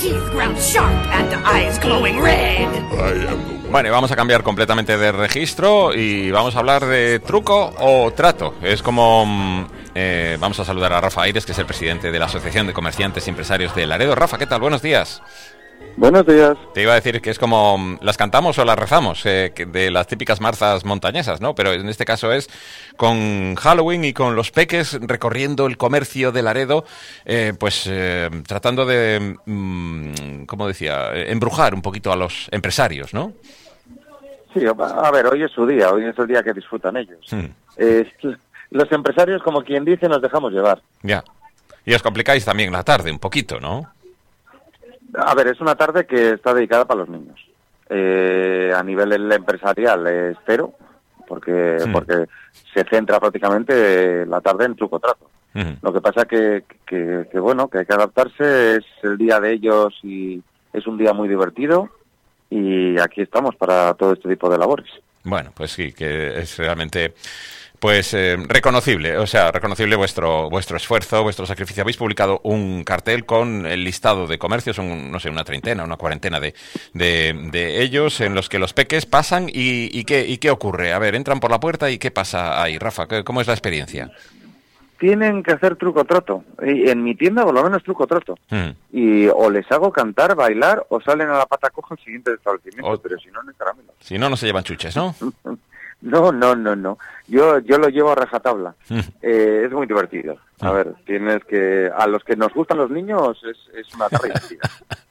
teeth ground sharp and eyes glowing red. Bueno, y vamos a cambiar completamente de registro y vamos a hablar de truco o trato. Es como... vamos a saludar a Rafa Aires, que es el presidente de la Asociación de Comerciantes y Empresarios de Laredo. Rafa, ¿qué tal? Buenos días. Buenos días. Te iba a decir que es como las cantamos o las rezamos, de las típicas marzas montañesas, ¿no? Pero en este caso es con Halloween y con los peques recorriendo el comercio de Laredo, tratando de, como decía, embrujar un poquito a los empresarios, ¿no? Sí, a ver, hoy es su día, hoy es el día que disfrutan ellos. Los empresarios, como quien dice, nos dejamos llevar. Ya. Y os complicáis también la tarde un poquito, ¿no? A ver, es una tarde que está dedicada para los niños. A nivel empresarial es cero, porque se centra prácticamente la tarde en truco-trato. Lo que pasa que bueno, que hay que adaptarse, es el día de ellos y es un día muy divertido y aquí estamos para todo este tipo de labores. Bueno, pues sí, que es realmente... Pues reconocible, o sea, reconocible vuestro esfuerzo, vuestro sacrificio. Habéis publicado un cartel con el listado de comercios, son, no sé, una treintena, una cuarentena de ellos, en los que los peques pasan y ¿qué ocurre? A ver, entran por la puerta y ¿qué pasa ahí, Rafa? ¿Cómo es la experiencia? Tienen que hacer truco-trato. Y en mi tienda, por lo menos, truco-trato. Y o les hago cantar, bailar, o salen a la pata coja al siguiente establecimiento, pero si no, no hay caramelo. Si no, no se llevan chuches, ¿no? No. Yo lo llevo a rajatabla. Es muy divertido. A ver, tienes que... A los que nos gustan los niños es una tarde divertida.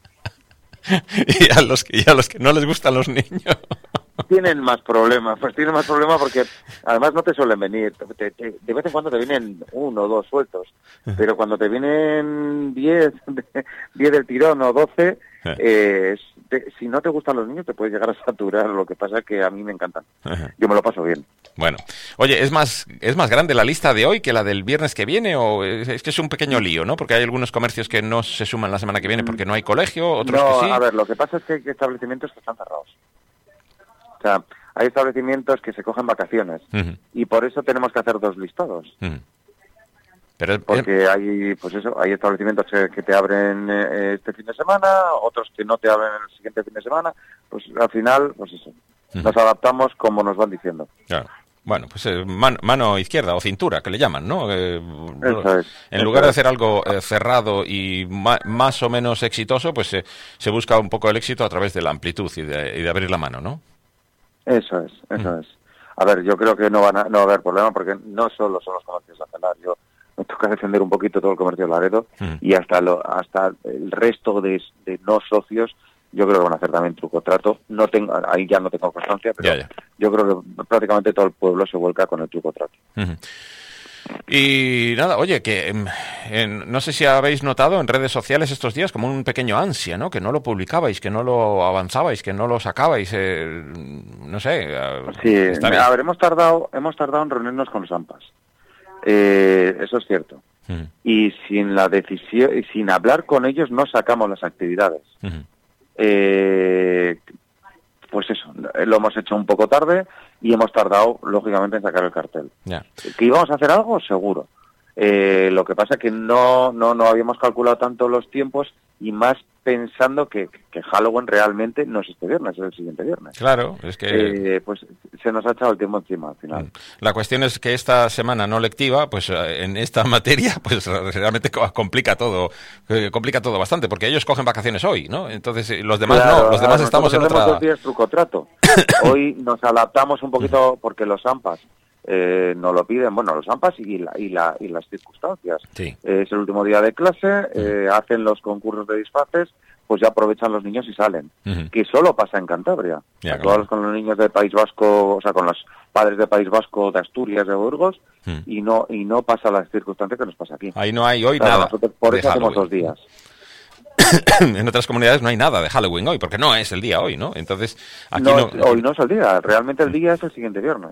Y a los que no les gustan los niños... Tienen más problemas. Pues tienen más problemas porque además no te suelen venir. De vez en cuando te vienen 1 o 2 sueltos. Pero cuando te vienen 10 del tirón o 12... si no te gustan los niños te puedes llegar a saturar, lo que pasa es que a mí me encantan. Yo me lo paso bien. Bueno, oye, ¿es más grande la lista de hoy que la del viernes que viene o es que es un pequeño lío, ¿no? Porque hay algunos comercios que no se suman la semana que viene porque no hay colegio, otros que sí. A ver, lo que pasa es que hay establecimientos que están cerrados. O sea, hay establecimientos que se cogen vacaciones y por eso tenemos que hacer 2 listados. Porque hay establecimientos que te abren este fin de semana, otros que no te abren el siguiente fin de semana, pues al final, pues eso, nos adaptamos como nos van diciendo. Claro. Bueno, pues mano izquierda o cintura, que le llaman, ¿no? Eso es. En lugar de hacer algo cerrado y más o menos exitoso, pues se busca un poco el éxito a través de la amplitud y de abrir la mano, ¿no? Eso es. A ver, yo creo que no va a haber problema porque no solo son los comercios de Acelar. Yo me toca defender un poquito todo el comercio de Laredo y hasta el resto de no socios. Yo creo que van a hacer también truco-trato. Ahí ya no tengo constancia, pero ya. Yo creo que prácticamente todo el pueblo se vuelca con el truco-trato. Y nada, oye, que no sé si habéis notado en redes sociales estos días como un pequeño ansia, ¿no? Que no lo publicabais, que no lo avanzabais, que no lo sacabais, no sé. Sí, a ver, hemos tardado en reunirnos con los AMPAs. Eso es cierto. Y sin la decisión, y sin hablar con ellos no sacamos las actividades. Pues eso, lo hemos hecho un poco tarde y hemos tardado, lógicamente, en sacar el cartel. ¿Que íbamos a hacer algo? Seguro. Lo que pasa es que no habíamos calculado tanto los tiempos y más pensando que Halloween realmente no es este viernes, es el siguiente viernes. Claro, es que... pues se nos ha echado el tiempo encima al final. La cuestión es que esta semana no lectiva, pues en esta materia, pues realmente complica todo bastante, porque ellos cogen vacaciones hoy, ¿no? Entonces los demás claro, no, los demás estamos en otra... 2 días truco-trato. Hoy nos adaptamos un poquito porque los AMPAs nos lo piden, bueno, los AMPAs y las circunstancias. Sí. Es el último día de clase, hacen los concursos de disfraces, pues ya aprovechan los niños y salen. Que solo pasa en Cantabria. Todos con los niños del País Vasco, o sea, con los padres del País Vasco, de Asturias, de Burgos, y no pasa las circunstancias que nos pasa aquí. Ahí no hay hoy nada. Nosotros por eso hacemos 2 días. En otras comunidades no hay nada de Halloween hoy, porque no es el día hoy, ¿no? Entonces, aquí hoy no es el día, realmente el día es el siguiente viernes.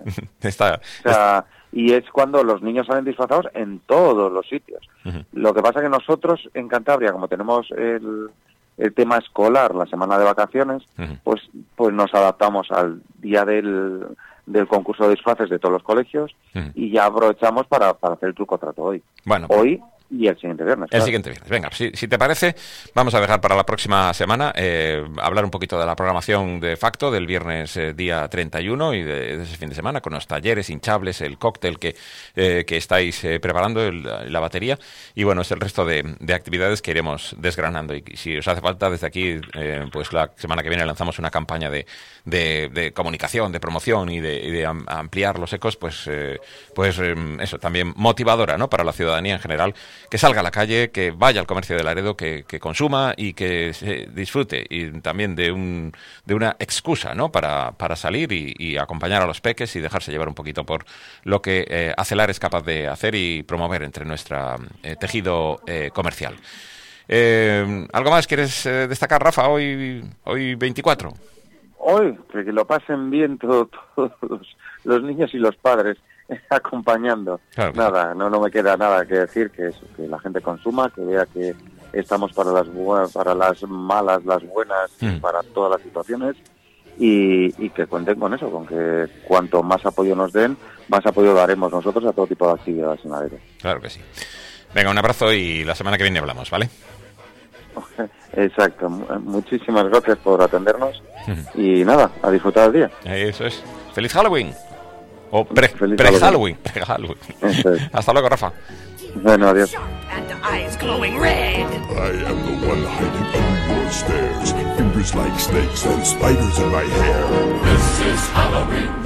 Y es cuando los niños salen disfrazados en todos los sitios. Lo que pasa que nosotros en Cantabria, como tenemos el tema escolar, la semana de vacaciones, pues nos adaptamos al día del concurso de disfraces de todos los colegios y ya aprovechamos para hacer el truco-trato hoy. Bueno, hoy Y el siguiente viernes. El siguiente viernes. Venga, si te parece, vamos a dejar para la próxima semana hablar un poquito de la programación de facto del viernes día 31 y de ese fin de semana, con los talleres hinchables, el cóctel que estáis preparando, la batería, y bueno, es el resto de actividades que iremos desgranando. Y si os hace falta, desde aquí, pues la semana que viene lanzamos una campaña de comunicación, de promoción y de ampliar los ecos, pues eso, también motivadora, ¿no?, para la ciudadanía en general, que salga a la calle, que vaya al comercio de Laredo, que consuma y que se disfrute, y también de una excusa, ¿no?, para salir y acompañar a los peques y dejarse llevar un poquito por lo que Acelar es capaz de hacer y promover entre nuestro tejido comercial. ¿Algo más quieres destacar, Rafa, hoy 24? Hoy, que lo pasen bien todos los niños y los padres acompañando. Claro, nada, no me queda nada que decir, que la gente consuma, que vea que estamos para las buenas, para las malas, las buenas, para todas las situaciones, y que cuenten con eso, con que cuanto más apoyo nos den, más apoyo daremos nosotros a todo tipo de actividades en Laredo. Claro que sí. Venga, un abrazo y la semana que viene hablamos, ¿vale? Exacto. Muchísimas gracias por atendernos y nada, a disfrutar el día. Eso es. ¡Feliz Halloween! O Feliz pre-Halloween. Hasta luego, Rafa. Bueno, adiós. And eyes glowing red. I am the one hiding under your stairs. Fingers like snakes and spiders in my hair. This is Halloween.